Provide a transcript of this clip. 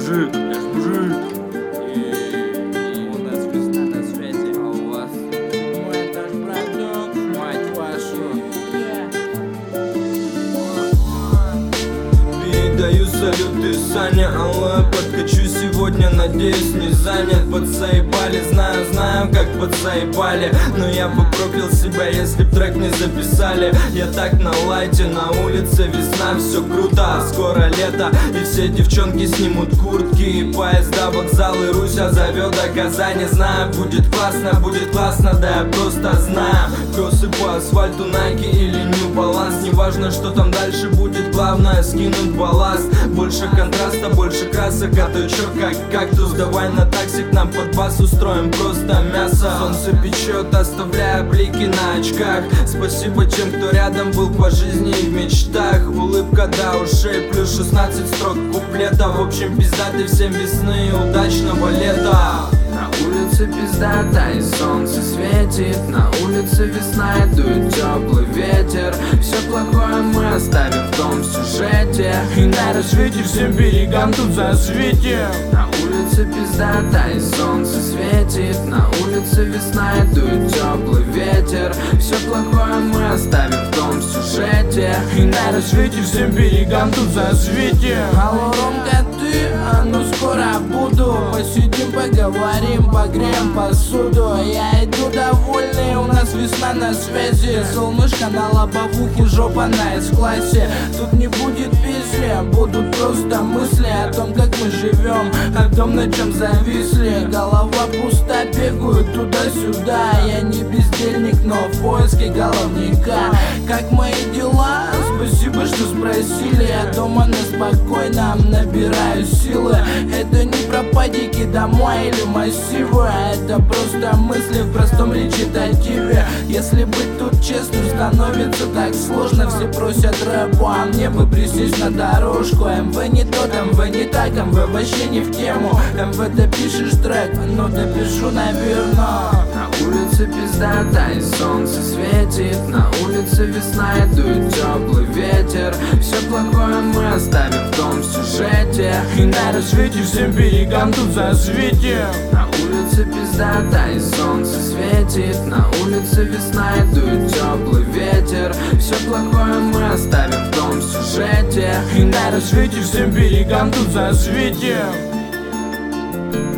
мужик, я ж мужик. У нас весна на свете, а у вас седьмой этаж, браток, мать вашу. Передаю салюты, Саня, алло, подкачу сегодня, надеюсь, не занят. Подзаебали, знаю, как подзаебали, но я бы проклял себя, если б трек не записали. Я так на лайте, на улице весна, все круто, скоро лето, и все девчонки снимут куртки, и поезда, вокзалы, Руся зовет до Казани. Знаю, будет классно, да я просто знаю. Кроссы по асфальту, Nike или New Balance, неважно, что там дальше будет, главное скинуть балласт. Больше контраста, больше красок, а то чё как кактус. Давай на такси к нам под бас устроим просто мясо. Солнце печет, оставляя блики на очках. Спасибо тем, кто рядом был по жизни и в мечтах. Улыбка до ушей, плюс 16 строк куплета. В общем, пиздаты всем весны и удачного лета. На улице пиздата и солнце светит. На улице весна и дует теплый ветер. Все плохое мы оставим в том сюжете. И на рассвете всем берегам тут засветим. На улице пиздата и солнце светит. На улице весна и дует теплый ветер. Все плохое мы оставим в том сюжете. И на рассвете всем берегам тут засветим. Алло, Ромка, ты? А ну скоро буду. Посидим, поговорим, погреем посуду. Я иду довольный, у нас весна на связи. Солнышко на лобовухе, жопа на S-классе. Тут не будет песни, будут просто мысли о том, как мы живем, о том, на чем зависли. Голова пуста, бегаю туда-сюда. Я не бездельник, но в поиске головника. Как мои дела? Спасибо, что спросили. Я дома на спокойном набираю силы. Это не про падики, дома или массивы, это просто мысли в простом речитативе. Если быть тут честным, становится так сложно. Все просят рэпу, а мне бы присесть на дорожку. МВ не тот, МВ не так, МВ вообще не в тему. МВ допишешь трек, но допишу, наверное. На улице пиздата и солнце светит. На улице весна и дует теплый ветер. Все плохое мы оставим в том сюжете. И на рассвете всем берегам тут засветим. На улице пиздата и солнце светит. На улице весна и дует теплый ветер. Все плохое мы оставим в том сюжете. И на рассвете всем берегам тут засветим.